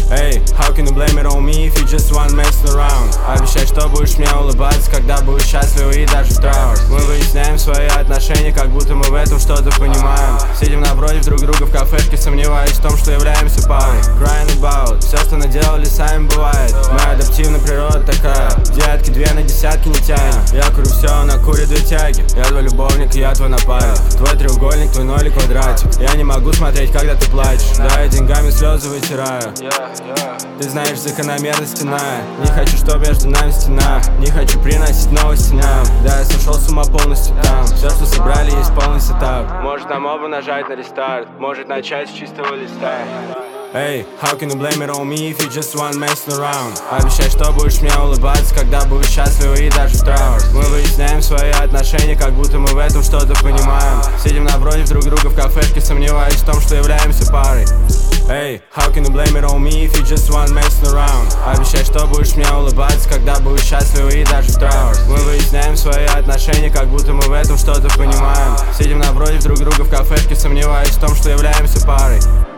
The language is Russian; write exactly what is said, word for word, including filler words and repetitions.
Эй, how can you blame it on me if you just want messing around? Обещай, что будешь мне улыбаться, когда будешь счастлив и даже в траур. Мы выясняем свои отношения, как будто мы в этом что-то понимаем. Сидим напротив друг друга в кафешке, сомневаясь в том, что являемся парой. Crying about, все, что наделали, сами бывает. Моя адаптивная природа такая. Детки, две на десятки не тянет. Я курю все, она курит две тяги. Я твой любовник, и я твой напарник. Твой треугольник, твой ноль и квадратик. Я не могу смотреть, когда ты плачешь. Да, я деньгами слезы вытираю. Ты знаешь закономерность иная. Не хочу, чтоб между нами стена. Не хочу приносить новости нам. Да, я сошел с ума полностью там. Все, что собрали, есть полный сетап. Может нам оба нажать на рестарт. Может начать с чистого листа. Эй, how can you blame it on me if you just want messing around? Обещай, что будешь мне улыбаться, когда будешь счастлив и даже в траур. Мы выясняем свои отношения, как будто мы в этом что-то понимаем. Сидим напротив друг друга в кафешке, сомневаясь в том, что являемся парой. Эй, how can you blame it on me if you just want messing around? Обещай, что будешь мне улыбаться, когда будешь счастлив и даже в траур. Мы выясняем свои отношения, как будто мы в этом что-то понимаем. Сидим напротив друг друга в кафешке, сомневаясь в том, что являемся парой.